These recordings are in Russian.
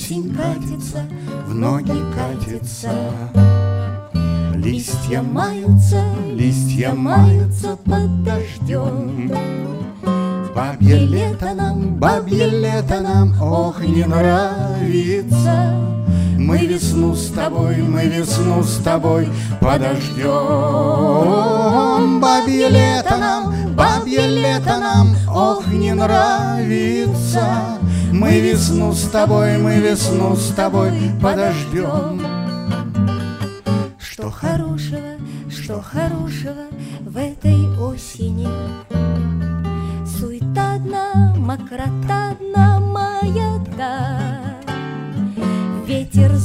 Осень катится, в ноги катится. Листья маются под дождем. Бабье лето нам, ох, не нравится. Мы весну с тобой подождем. Бабье лето нам, ох, не нравится. Мы весну с тобой подождем. Что хорошего в этой осени? Суета одна, мокрота одна, маята. Ветер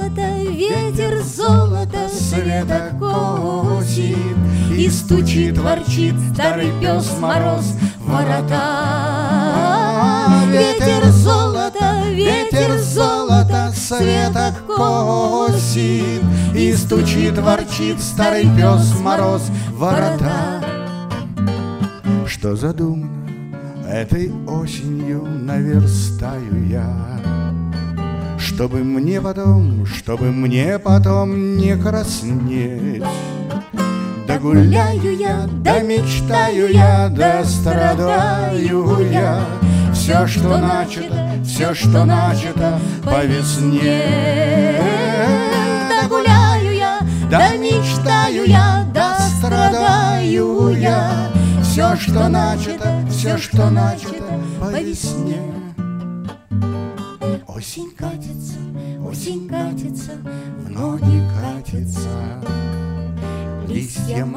золото света косит, и стучит, ворчит старый пес Мороз в ворота. Ветер золото света косит, и стучит, ворчит старый пес Мороз в ворота. Что задумано этой осенью наверстаю я, чтобы мне потом не краснеть. Да гуляю я, да мечтаю я, да страдаю я. Все, что начато по весне. Да гуляю я, да мечтаю я, да страдаю я. Все, что начато по весне. Осень катится, в ноги катится. Листья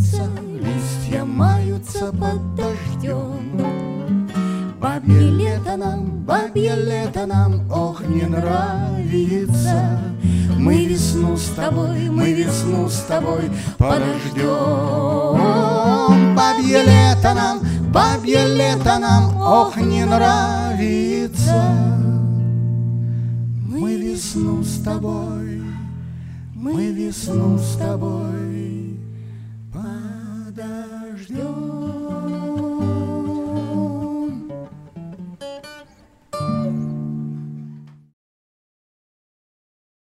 маются под дождем. Бабье лето нам, ох, не нравится. Мы весну с тобой подождем. Бабье лето нам, ох, не нравится. Мы весну с тобой